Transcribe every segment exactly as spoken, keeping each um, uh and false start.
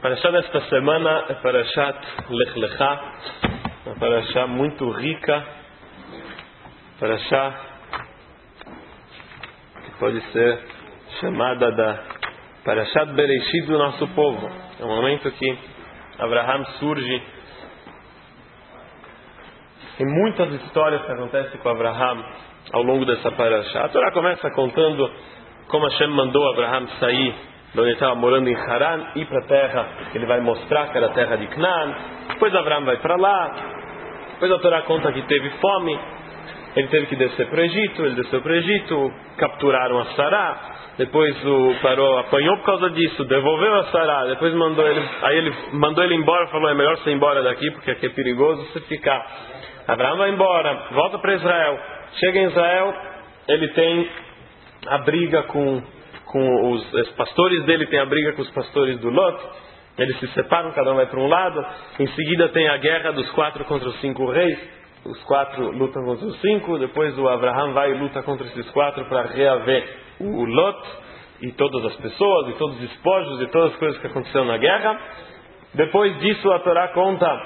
Parashá desta semana é Parashat Lech Lechá, uma Parashá muito rica, Parashá que pode ser chamada da Parashat Bereshit do nosso povo. É o momento que Abraham surge. Tem muitas histórias que acontecem com Abraham ao longo dessa Parashá. A Torá começa contando como Hashem mandou Abraham sair de onde ele estava morando em Haran, ir para a terra que ele vai mostrar, que era a terra de Canaã. Depois Abraham vai para lá. Depois a Torá conta que teve fome, ele teve que descer para o Egito. Ele desceu para o Egito, capturaram a Sará. Depois o parou, apanhou por causa disso, devolveu a Sará. Depois mandou ele, aí ele mandou ele embora, falou: é melhor você ir embora daqui porque aqui é perigoso você ficar. Abraham vai embora, volta para Israel. Chega em Israel, ele tem a briga com com os, os pastores dele, tem a briga com os pastores do Lot. Eles se separam, cada um vai para um lado. Em seguida tem a guerra dos quatro contra os cinco reis. Os quatro lutam contra os cinco. Depois o Abraham vai e luta contra esses quatro para reaver o Lot e todas as pessoas e todos os despojos e todas as coisas que aconteceram na guerra. Depois disso a Torá conta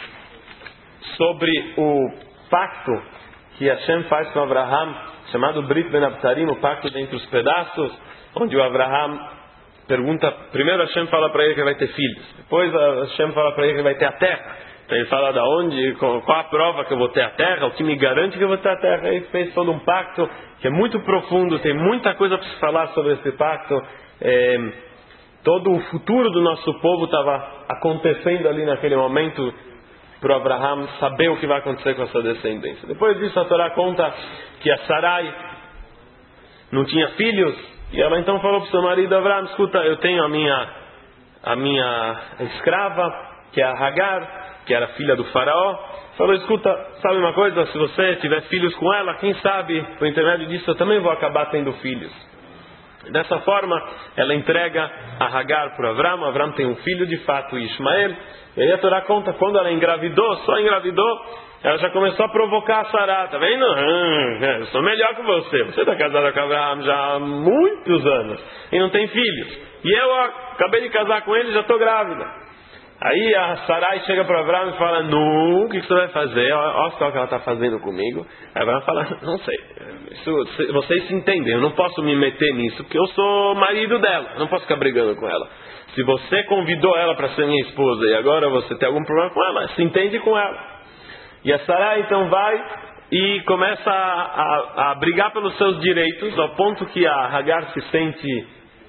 sobre o pacto que Hashem faz com Abraham, chamado Brit Ben Abtarim, o pacto dentre os pedaços, onde o Abraham pergunta, primeiro Hashem fala para ele que vai ter filhos, depois Hashem fala para ele que vai ter a terra. Então ele fala da onde, qual a prova que eu vou ter a terra, o que me garante que eu vou ter a terra. Ele fez todo um pacto que é muito profundo, tem muita coisa para se falar sobre esse pacto. É, todo o futuro do nosso povo estava acontecendo ali naquele momento, para o Abraham saber o que vai acontecer com essa descendência. Depois disso a Torá conta que a Sarai não tinha filhos, e ela então falou para o seu marido Abraham: escuta, eu tenho a minha, a minha escrava, que é a Hagar, que era filha do faraó. Falou: escuta, sabe uma coisa, se você tiver filhos com ela, quem sabe por intermédio disso eu também vou acabar tendo filhos. Dessa forma ela entrega a Hagar para Abraham. Abraham tem um filho de fato, Ismael. E aí a Torá conta, quando ela engravidou, só engravidou, ela já começou a provocar a Sará. Tá vendo? Hum, eu sou melhor que você. Você está casada com Abraham já há muitos anos e não tem filhos. E eu ó, acabei de casar com ele e já estou grávida. Aí a Sarai chega para Abraham e fala: não, o que você vai fazer? Olha só o que ela está fazendo comigo. Aí Abraham fala: não sei, isso, vocês se entendem, eu não posso me meter nisso porque eu sou marido dela, eu não posso ficar brigando com ela. Se você convidou ela para ser minha esposa e agora você tem algum problema com ela, se entende com ela. E a Sarai então vai e começa a, a, a brigar pelos seus direitos, ao ponto que a Hagar se sente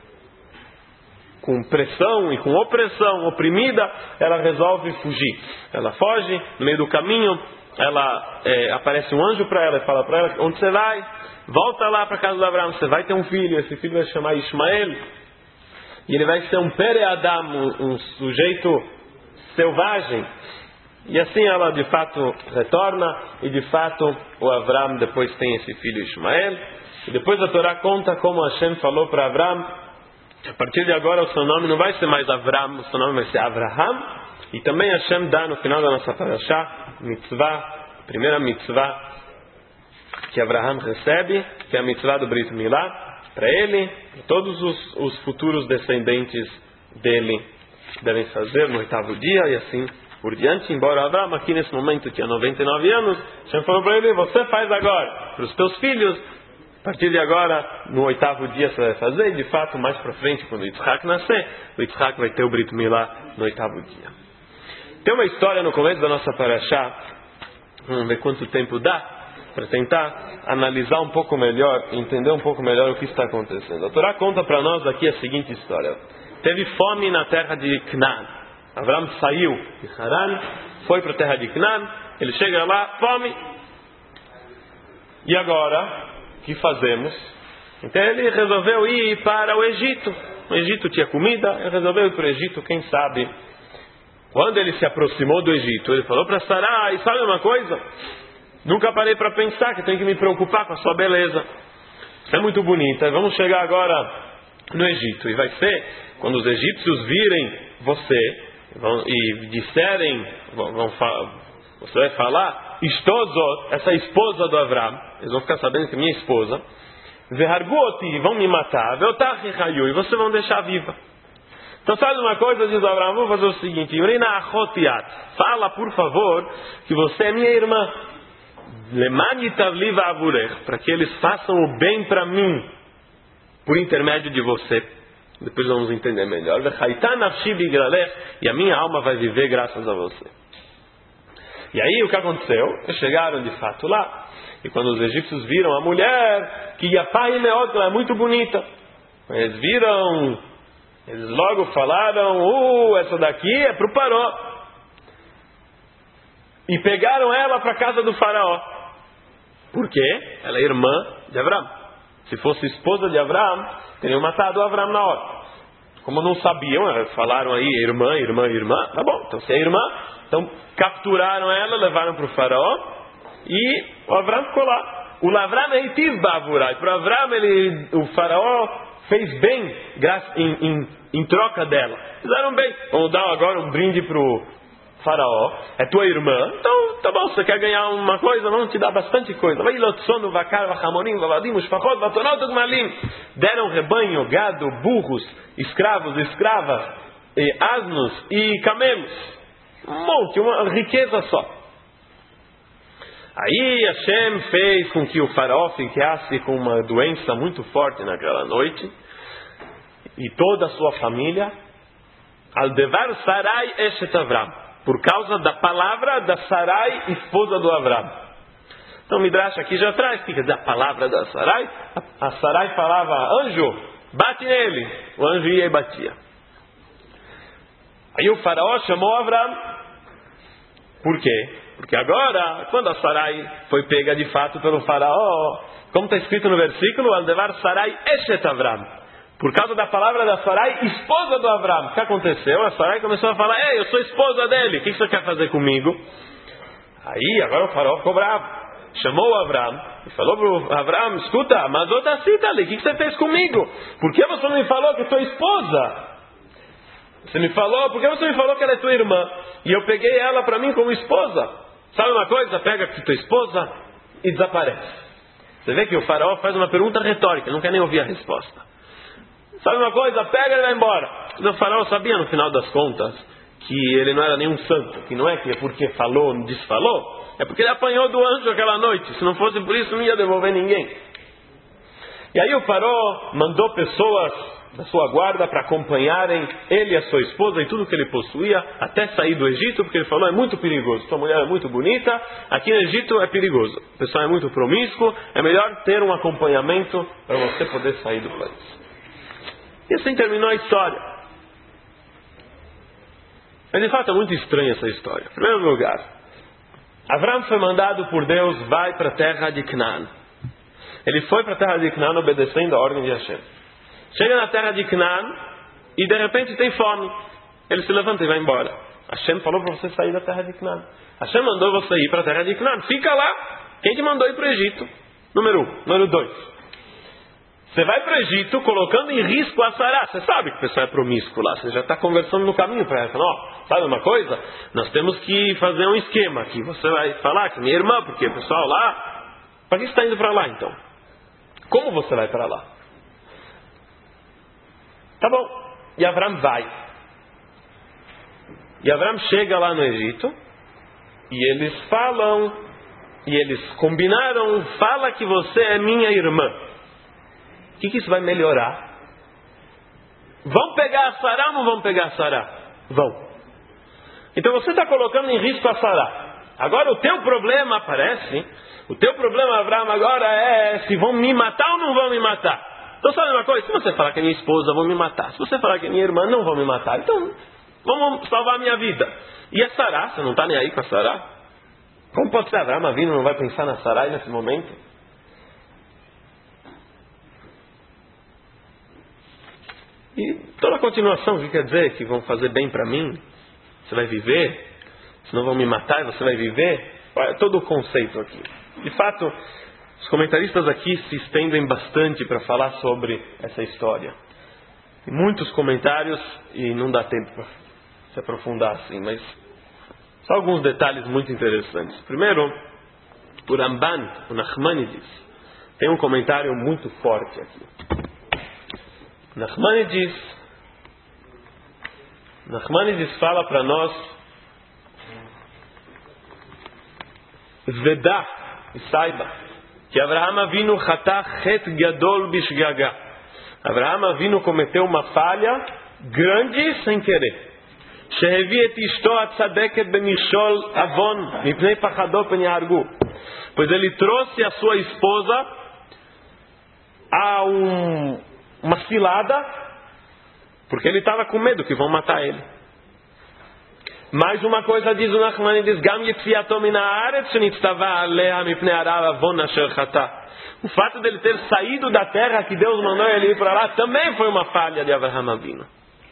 com pressão e com opressão, oprimida. Ela resolve fugir. Ela foge, no meio do caminho ela é, aparece um anjo para ela e fala para ela: onde você vai? Volta lá para a casa de Abraão, você vai ter um filho, esse filho vai se chamar Ismael, e ele vai ser um Pere Adam, um, um sujeito selvagem. E assim ela de fato retorna, e de fato o Abraham depois tem esse filho Ismael. E depois a Torá conta como Hashem falou para Abraham: a partir de agora o seu nome não vai ser mais Abraham, o seu nome vai ser Abraham. E também Hashem dá no final da nossa parashá, mitzvah, a primeira mitzvah que Abraham recebe, que é a mitzvah do Brit Milá, para ele e todos os, os futuros descendentes dele devem fazer no oitavo dia e assim por diante. Embora Abraham aqui nesse momento tinha noventa e nove anos, Hashem falou para ele: você faz agora para os teus filhos. A partir de agora, no oitavo dia você vai fazer, e de fato, mais para frente, quando o Yitzhak nascer, o Yitzhak vai ter o Brit Milá no oitavo dia. Tem uma história no começo da nossa parashá, vamos ver quanto tempo dá, para tentar analisar um pouco melhor, entender um pouco melhor o que está acontecendo. A Torá conta para nós aqui a seguinte história: teve fome na terra de Canaã. Abraham saiu de Haran, foi para a terra de Canaã, ele chega lá, fome, e agora o que fazemos? Então ele resolveu ir para o Egito. O Egito tinha comida, ele resolveu ir para o Egito, quem sabe. Quando ele se aproximou do Egito, ele falou para Sarai: sabe uma coisa? Nunca parei para pensar que tenho que me preocupar com a sua beleza. Você é muito bonita, vamos chegar agora no Egito. E vai ser, quando os egípcios virem você vão, e disserem, vão, vão, você vai falar: Estou, essa esposa do Abraham, eles vão ficar sabendo que é minha esposa, Veharguoti, vão me matar, Veotachi Hayu, e vocês vão deixar viva. Então sabe uma coisa, diz Abraão, vou fazer o seguinte, fala por favor que você é minha irmã, para que eles façam o bem para mim, por intermédio de você. Depois vamos entender melhor. E a minha alma vai viver graças a você. E aí o que aconteceu? Eles chegaram de fato lá. E quando os egípcios viram a mulher, que Yapá e Meot, ela é muito bonita, eles viram, eles logo falaram, uh, essa daqui é para o faraó. E pegaram ela para a casa do faraó. Por quê? Ela é irmã de Abraão. Se fosse esposa de Abraão, teriam matado Abraão na hora. Como não sabiam, falaram aí, irmã, irmã, irmã, tá bom, então se é irmã, então capturaram ela, levaram para o faraó, e o Abraão ficou lá. O Lavram é Itiv Bavurai. Para o Abraão, ele, o faraó fez bem em, em, em troca dela. Fizeram bem. Vamos dar agora um brinde para o faraó. É tua irmã. Então, tá bom, você quer ganhar uma coisa? Vamos te dar bastante coisa. Deram rebanho, gado, burros, escravos, escravas, e asnos e camelos. Um monte, uma riqueza só. Aí Hashem fez com que o faraó ficasse com uma doença muito forte naquela noite, e toda a sua família, Aldevar Sarai Eshet Avram, por causa da palavra da Sarai, esposa do Avram. Então o Midrash aqui já traz, o que quer dizer a palavra da Sarai? A, a Sarai falava, anjo, bate nele. O anjo ia e batia. Aí o faraó chamou Avram. Por quê? Porque agora, quando a Sarai foi pega de fato pelo faraó, como está escrito no versículo, Aldevar Sarai Eshet Avram, por causa da palavra da Sarai, esposa do Avram. O que aconteceu? A Sarai começou a falar, ei, eu sou esposa dele, o que você quer fazer comigo? Aí, agora o faraó ficou bravo. Chamou o Avram e falou para o Avram, escuta, mas outra cita ali, o que você fez comigo? Por que você não me falou que sou esposa? Você me falou, por que você me falou que ela é tua irmã? E eu peguei ela para mim como esposa. Sabe uma coisa? Pega aqui tua esposa e desaparece. Você vê que o faraó faz uma pergunta retórica, não quer nem ouvir a resposta. Sabe uma coisa? Pega e vai embora. O faraó sabia no final das contas que ele não era nenhum santo, que não é que é porque falou, não desfalou, é porque ele apanhou do anjo aquela noite. Se não fosse por isso, não ia devolver ninguém. E aí o faraó mandou pessoas da sua guarda para acompanharem ele e a sua esposa e tudo que ele possuía até sair do Egito, porque ele falou, é muito perigoso, sua mulher é muito bonita, aqui no Egito é perigoso, o pessoal é muito promíscuo, é melhor ter um acompanhamento para você poder sair do país. E assim terminou a história. Mas de fato é muito estranha essa história. Em primeiro lugar, Avram foi mandado por Deus, vai para a terra de Canaã. Ele foi para a terra de Canaã obedecendo a ordem de Hashem. Chega na terra de Canaã e de repente tem fome. Ele se levanta e vai embora. Hashem falou para você sair da terra de Canaã. Hashem mandou você ir para a terra de Canaã. Fica lá. Quem te mandou ir para o Egito? Número um. Número dois. Você vai para o Egito colocando em risco a Sará. Você sabe que o pessoal é promíscuo lá. Você já está conversando no caminho para ela. Ó, sabe uma coisa? Nós temos que fazer um esquema aqui. Você vai falar que minha irmã, porque o pessoal lá... Para que você está indo para lá então? Como você vai para lá? Tá bom. E Avram vai. E Avram chega lá no Egito. E eles falam. E eles combinaram. Fala que você é minha irmã. O que, que isso vai melhorar? Vão pegar a Sará ou não vão pegar a Sará? Vão. Então você está colocando em risco a Sará. Agora o teu problema aparece. O teu problema, Avram, agora é se vão me matar ou não vão me matar. Então sabe uma coisa? Se você falar que é minha esposa, vão me matar. Se você falar que é minha irmã, não vão me matar. Então, vamos salvar a minha vida. E a Sará, você não está nem aí com a Sará? Como pode ser Avram Avinu não vai pensar na Sará nesse momento? E toda a continuação, o que quer dizer? Que vão fazer bem para mim? Você vai viver? Se não vão me matar, você vai viver? Olha, todo o conceito aqui. De fato... Os comentaristas aqui se estendem bastante para falar sobre essa história. Tem muitos comentários e não dá tempo para se aprofundar assim, mas só alguns detalhes muito interessantes. Primeiro, o Ramban, o Nachmanides, tem um comentário muito forte aqui. Nachmanides Nachmanides fala para nós, Vedá, e saiba, que Avraham Avinu chatá chet gadol bishgaga. Avraham Avinu cometeu uma falha grande sem querer. Shehevi et ishto atzadeket benichol avon mipnei pachado pen yargu. Pois ele trouxe a sua esposa a um, uma cilada, porque ele estava com medo que vão matar ele. Mais uma coisa diz o Nachmanides, Gam yetziato min haaretz shenitztava aleha mipnei harav avon asher chatá. O fato dele ter saído da terra que Deus mandou ele ir para lá também foi uma falha de Avraham Avinu.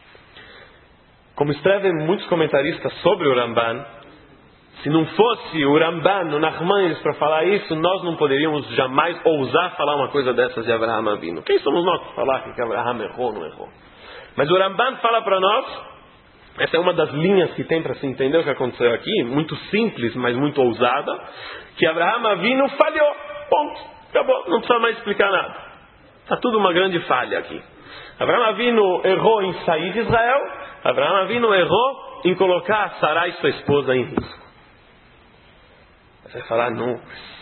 Como escrevem muitos comentaristas sobre o Ramban, se não fosse o Ramban, o Nachmanides para falar isso, nós não poderíamos jamais ousar falar uma coisa dessas de Avraham Avinu. Quem somos nós para falar que Avraham errou ou não errou? Mas o Ramban fala para nós, essa é uma das linhas que tem para se entender o que aconteceu aqui, muito simples, mas muito ousada, que Avraham Avinu falhou. Ponto. Acabou. Não precisa mais explicar nada. Está tudo uma grande falha aqui. Avraham Avinu errou em sair de Israel. Avraham Avinu errou em colocar Sarai, sua esposa, em risco. Você vai falar, não.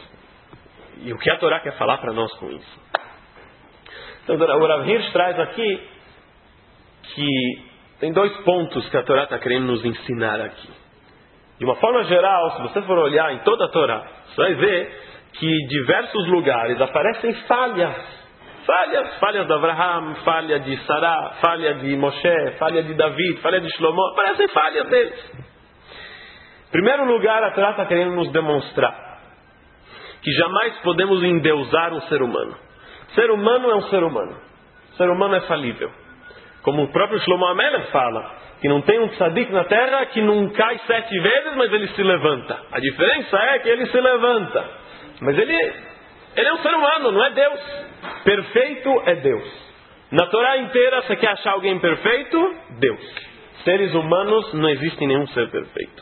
E o que a Torá quer falar para nós com isso? Então, o Rav Hirsch traz aqui que tem dois pontos que a Torá está querendo nos ensinar aqui. De uma forma geral, se você for olhar em toda a Torá, você vai ver que em diversos lugares aparecem falhas. Falhas, falhas de Avraham, falha de Sará, falha de Moshe, falha de David, falha de Shlomo, aparecem falhas deles. Em primeiro lugar, a Torá está querendo nos demonstrar que jamais podemos endeusar um ser humano. Ser humano é um ser humano. Ser humano é falível. Como o próprio Shlomo Amelech fala, que não tem um tzadik na terra que não cai sete vezes, mas ele se levanta. A diferença é que ele se levanta. Mas ele, ele é um ser humano, não é Deus. Perfeito é Deus. Na Torá inteira, você quer achar alguém perfeito? Deus. Seres humanos, não existe nenhum ser perfeito.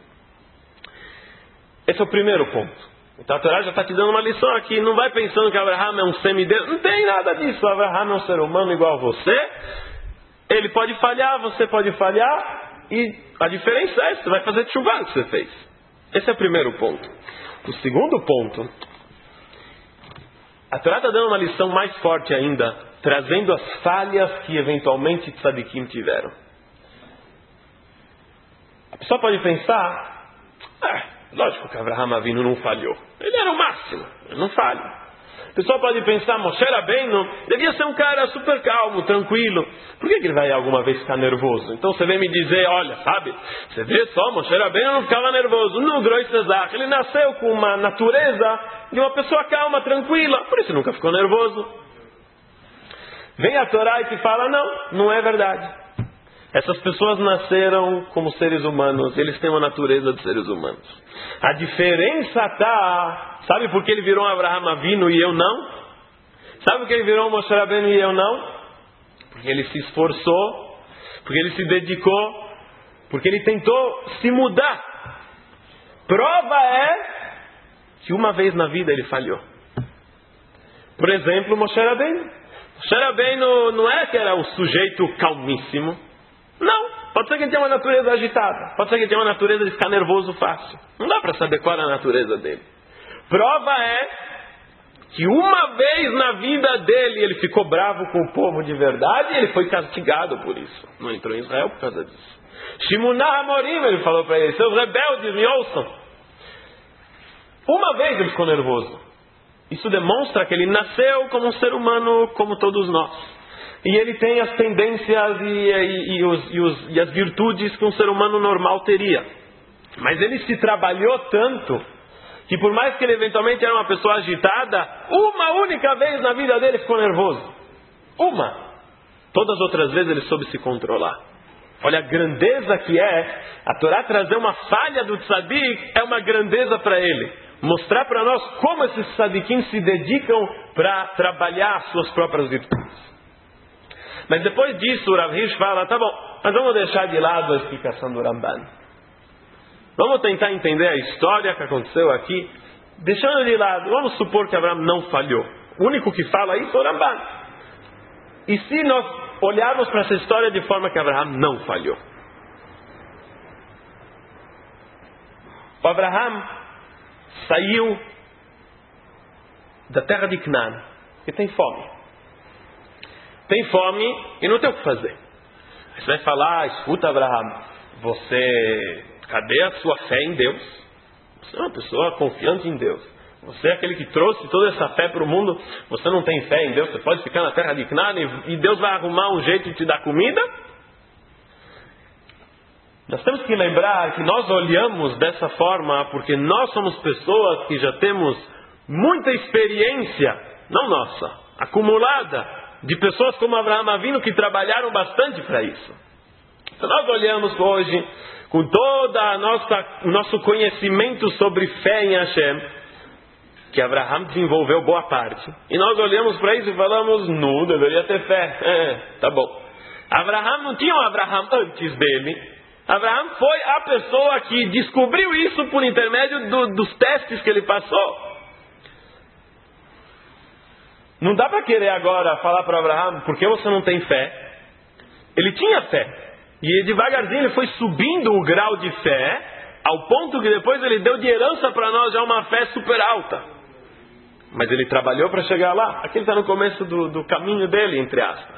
Esse é o primeiro ponto. Então a Torá já está te dando uma lição aqui. Não vai pensando que Avraham é um semideus. Não tem nada disso. Avraham é um ser humano igual a você. Ele pode falhar, você pode falhar. E a diferença é essa. Você vai fazer tshuva o que você fez. Esse é o primeiro ponto. O segundo ponto, a Torá está dando uma lição mais forte ainda, trazendo as falhas que eventualmente tzadikim tiveram. A pessoa pode pensar, ah, lógico que Avraham Avinu não falhou. Ele era o máximo, ele não falha. A pessoa pode pensar, Moshe Rabbeinu devia ser um cara super calmo, tranquilo. Por que ele vai alguma vez ficar nervoso? Então você vem me dizer, olha, sabe, você vê só, Moshe Rabbeinu não ficava nervoso. No Groi Cesar, ele nasceu com uma natureza de uma pessoa calma, tranquila. Por isso nunca ficou nervoso. Vem a Torá e te fala, não, não é verdade. Essas pessoas nasceram como seres humanos, eles têm uma natureza de seres humanos. A diferença está, sabe por que ele virou um Avraham Avinu e eu não? Sabe por que ele virou um Moshe Rabbeinu e eu não? Porque ele se esforçou, porque ele se dedicou, porque ele tentou se mudar. Prova é que uma vez na vida ele falhou. Por exemplo, Moshe Rabbeinu. Moshe Rabbeinu não é que era um sujeito calmíssimo. Não, pode ser que ele tenha uma natureza agitada. Pode ser que ele tenha uma natureza de ficar nervoso fácil. Não dá para saber qual é a natureza dele. Prova é que uma vez na vida dele ele ficou bravo com o povo de verdade e ele foi castigado por isso. Não entrou em Israel por causa disso. Shimunah Hamorim, ele falou para ele, seus rebeldes, me ouçam. Uma vez ele ficou nervoso. Isso demonstra que ele nasceu como um ser humano como todos nós. E ele tem as tendências e, e, e, os, e, os, e as virtudes que um ser humano normal teria. Mas ele se trabalhou tanto que por mais que ele eventualmente era uma pessoa agitada, uma única vez na vida dele ficou nervoso. Uma. Todas as outras vezes ele soube se controlar. Olha a grandeza que é a Torá trazer uma falha do tzadik, é uma grandeza para ele. Mostrar para nós como esses tzadikim se dedicam para trabalhar as suas próprias virtudes. Mas depois disso o Rav Hirsch fala, tá bom, mas vamos deixar de lado a explicação do Ramban. Vamos tentar entender a história que aconteceu aqui. Deixando de lado, vamos supor que Abraham não falhou. O único que fala isso é o Ramban. E se nós olharmos para essa história de forma que Abraham não falhou? O Abraham saiu da terra de Canaã e tem fome. Tem fome e não tem o que fazer. Aí você vai falar, escuta Abraham, você, cadê a sua fé em Deus? Você é uma pessoa confiante em Deus. Você é aquele que trouxe toda essa fé para o mundo. Você não tem fé em Deus, você pode ficar na terra de Canaã e Deus vai arrumar um jeito de te dar comida? Nós temos que lembrar que nós olhamos dessa forma porque nós somos pessoas que já temos muita experiência, não nossa, acumulada, de pessoas como Abraham Avinu que trabalharam bastante para isso. Então nós olhamos hoje com todo o nosso conhecimento sobre fé em Hashem, que Abraham desenvolveu boa parte, e nós olhamos para isso e falamos, não, deveria ter fé. É, tá bom. Abraham não tinha um Abraham antes dele. Abraham foi a pessoa que descobriu isso por intermédio do, dos testes que ele passou. Não dá para querer agora falar para Abraham, porque você não tem fé? Ele tinha fé. E devagarzinho ele foi subindo o grau de fé, ao ponto que depois ele deu de herança para nós já uma fé super alta. Mas ele trabalhou para chegar lá. Aqui ele está no começo do, do caminho dele, entre aspas.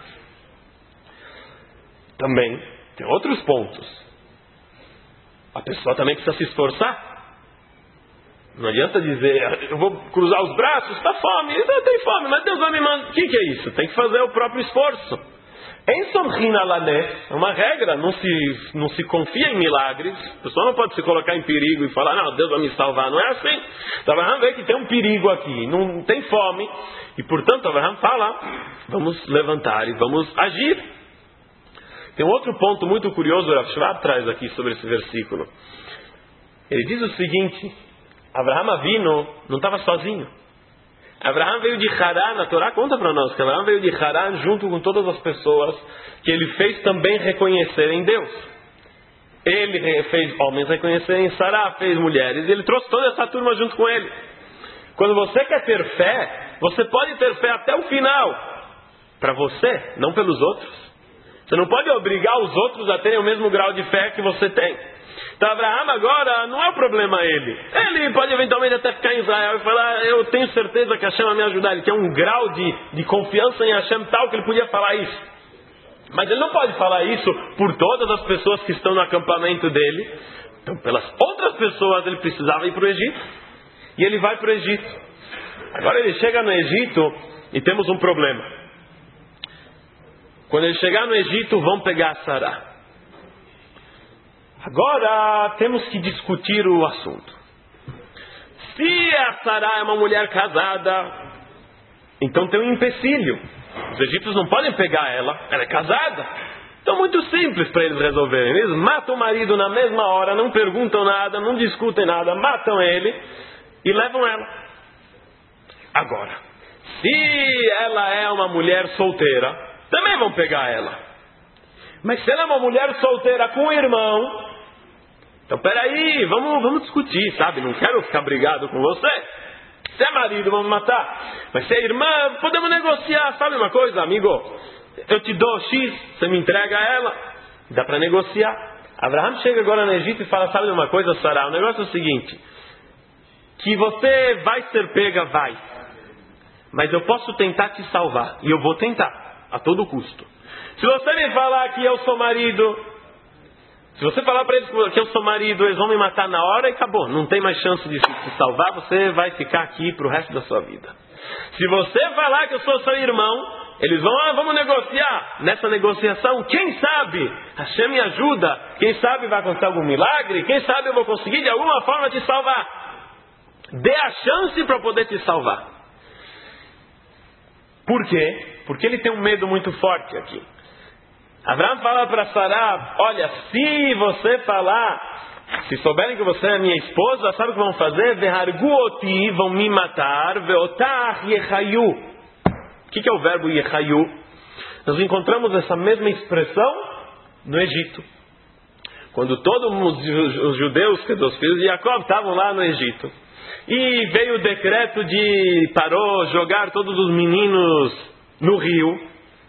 Também tem outros pontos. A pessoa também precisa se esforçar. Não adianta dizer, eu vou cruzar os braços, está fome, eu tenho fome, mas Deus vai me mandar. O que, que é isso? Tem que fazer o próprio esforço. Em Somrina Lané, é uma regra, não se, não se confia em milagres. A pessoa não pode se colocar em perigo e falar, não, Deus vai me salvar. Não é assim. Então Abraham vê que tem um perigo aqui, não tem fome. E portanto Abraham fala, vamos levantar e vamos agir. Tem um outro ponto muito curioso, o Rav Shvab traz aqui sobre esse versículo. Ele diz o seguinte, Abraham Avinu não estava sozinho. Abraham veio de Haran, a Torá conta para nós que Abraham veio de Haran junto com todas as pessoas que ele fez também reconhecerem Deus. Ele fez homens reconhecerem Sará, fez mulheres, e ele trouxe toda essa turma junto com ele. Quando você quer ter fé, você pode ter fé até o final. Para você, não pelos outros. Você não pode obrigar os outros a terem o mesmo grau de fé que você tem. Então Abraham agora não é o problema ele. Ele pode eventualmente até ficar em Israel e falar, eu tenho certeza que Hashem vai me ajudar. Ele tem um grau de, de confiança em Hashem tal que ele podia falar isso. Mas ele não pode falar isso por todas as pessoas que estão no acampamento dele. Então pelas outras pessoas ele precisava ir para o Egito. E ele vai para o Egito. Agora ele chega no Egito e temos um problema. Quando ele chegar no Egito, vão pegar Sará. Agora temos que discutir o assunto. Se a Sará é uma mulher casada, então tem um empecilho. Os egípcios não podem pegar ela, ela é casada. Então muito simples para eles resolverem. Eles matam o marido na mesma hora, não perguntam nada, não discutem nada, matam ele e levam ela. Agora, se ela é uma mulher solteira, também vão pegar ela. Mas se ela é uma mulher solteira com um irmão, então peraí, vamos, vamos discutir, sabe? Não quero ficar brigado com você. Se é marido, vamos matar. Mas se é irmã, podemos negociar, sabe uma coisa, amigo? Eu te dou X, você me entrega ela. Dá para negociar. Abraham chega agora no Egito e fala, sabe uma coisa, Sará? O negócio é o seguinte, que você vai ser pega, vai. Mas eu posso tentar te salvar. E eu vou tentar. A todo custo. Se você me falar que eu sou marido, se você falar para eles que eu sou marido, eles vão me matar na hora e acabou. Não tem mais chance de se salvar, você vai ficar aqui para o resto da sua vida. Se você falar que eu sou seu irmão, eles vão, ah, vamos negociar. Nessa negociação, quem sabe, Hashem me ajuda, quem sabe vai acontecer algum milagre, quem sabe eu vou conseguir de alguma forma te salvar. Dê a chance para poder te salvar. Por quê? Porque ele tem um medo muito forte aqui. Abraham fala para Sará, olha, se você falar, se souberem que você é minha esposa, sabe o que vão fazer? Veharguoti, vão me matar, veotar yechayu. O que é o verbo yechayu? Nós encontramos essa mesma expressão no Egito. Quando todos os judeus, que os filhos de Jacob, estavam lá no Egito. E veio o decreto de parou jogar todos os meninos no rio.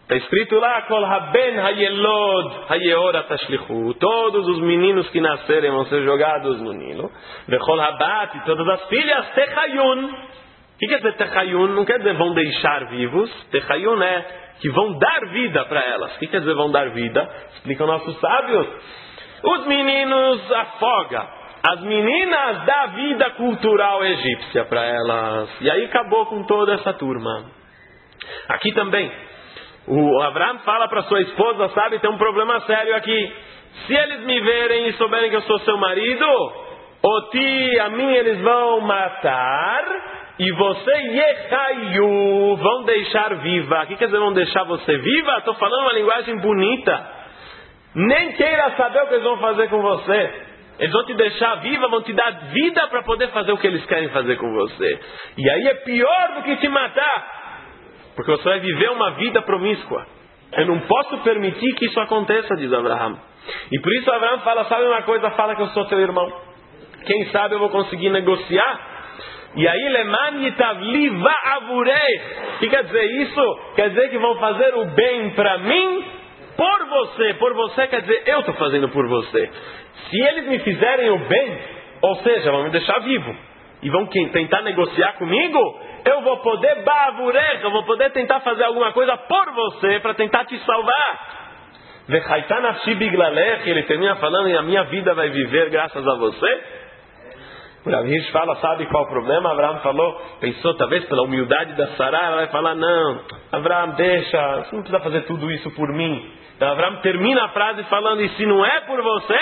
Está escrito lá, Kol haben hayelod hayeora tashlichu. Todos os meninos que nascerem vão ser jogados no Nilo. Vechol habat, todas as filhas, techayun. O que quer dizer techayun? Não quer dizer vão deixar vivos. Techayun é que vão dar vida para elas. O que quer dizer vão dar vida? Explicam nossos sábios. Os meninos afoga. As meninas dá vida cultural egípcia para elas. E aí acabou com toda essa turma. Aqui também. O Abraham fala para sua esposa, sabe, tem um problema sério aqui. Se eles me verem e souberem que eu sou seu marido, Oti, a mim eles vão matar, e você, Yechayu, vão deixar viva. O que quer dizer vão deixar você viva? Estou falando uma linguagem bonita. Nem queira saber o que eles vão fazer com você. Eles vão te deixar viva, vão te dar vida para poder fazer o que eles querem fazer com você. E aí é pior do que te matar. Porque você vai viver uma vida promíscua. Eu não posso permitir que isso aconteça, diz Abraham. E por isso Abraham fala, sabe uma coisa? Fala que eu sou teu irmão. Quem sabe eu vou conseguir negociar. E aí, Leman yitavli va'avurei. O que quer dizer isso? Quer dizer que vão fazer o bem para mim, por você. Por você quer dizer, eu estou fazendo por você. Se eles me fizerem o bem, ou seja, vão me deixar vivo, e vão tentar negociar comigo, eu vou poder ba'avurei, eu vou poder tentar fazer alguma coisa por você, para tentar te salvar. Vechaita nafshi biglalech, ele termina falando, e a minha vida vai viver graças a você. O Rav Hirsch fala, sabe qual o problema? Abraham falou, pensou talvez pela humildade da Sará, ela vai falar, não, Abraham, deixa, você não precisa fazer tudo isso por mim. Então Abraham termina a frase falando, e se não é por você,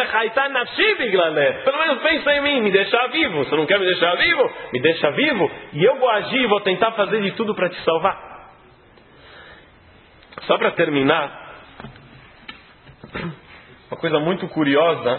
pelo menos pensa em mim, me deixa vivo. Você não quer me deixar vivo? Me deixa vivo, e eu vou agir, vou tentar fazer de tudo para te salvar. Só para terminar, uma coisa muito curiosa,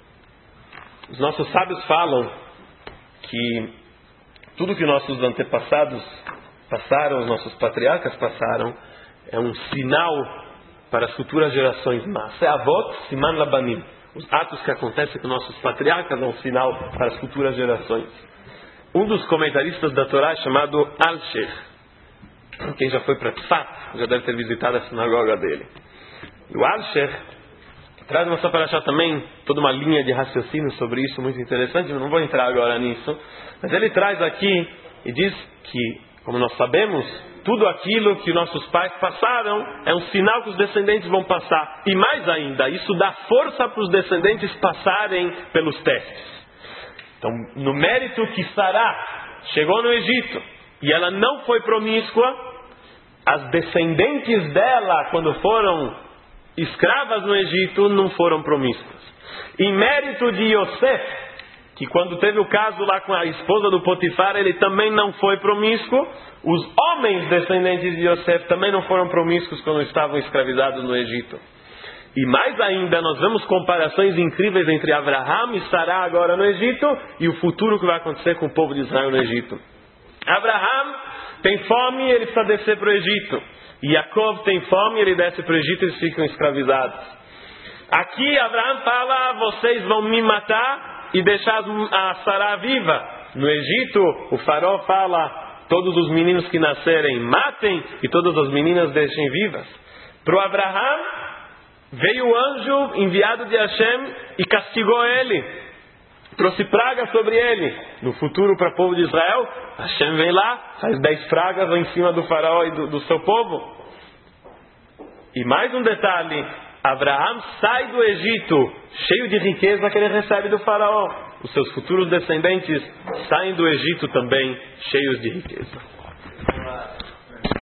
os nossos sábios falam que tudo que nossos antepassados passaram, os nossos patriarcas passaram, é um sinal para as futuras gerações. Mas é avot siman labanim. Os atos que acontecem com nossos patriarcas é um sinal para as futuras gerações. Um dos comentaristas da Torá é chamado Al-Sheikh. Quem já foi para Tzfat já deve ter visitado a sinagoga dele. E o Al-Sheikh traz uma só para achar também toda uma linha de raciocínio sobre isso muito interessante. Eu não vou entrar agora nisso, mas ele traz aqui e diz que, como nós sabemos, tudo aquilo que nossos pais passaram é um sinal que os descendentes vão passar. E mais ainda, isso dá força para os descendentes passarem pelos testes. Então, no mérito que Sará chegou no Egito e ela não foi promíscua, as descendentes dela, quando foram escravas no Egito, não foram promíscuas. Em mérito de Yosef, que quando teve o caso lá com a esposa do Potifar, ele também não foi promíscuo. Os homens descendentes de Yosef também não foram promíscuos quando estavam escravizados no Egito. E mais ainda, nós vemos comparações incríveis entre Abraham e Sará agora no Egito e o futuro que vai acontecer com o povo de Israel no Egito. Abraham tem fome e ele precisa descer para o Egito. E Jacob tem fome e ele desce para o Egito e eles ficam escravizados. Aqui Abraham fala, vocês vão me matar e deixar a Sará viva. No Egito, o faraó fala, todos os meninos que nascerem matem e todas as meninas deixem vivas. Para o Abraham, veio o anjo enviado de Hashem e castigou ele. Trouxe pragas sobre ele. No futuro, para o povo de Israel, Hashem vem lá, faz dez pragas lá em cima do faraó e do, do seu povo. E mais um detalhe, Abraham sai do Egito cheio de riqueza que ele recebe do faraó. Os seus futuros descendentes saem do Egito também cheios de riqueza.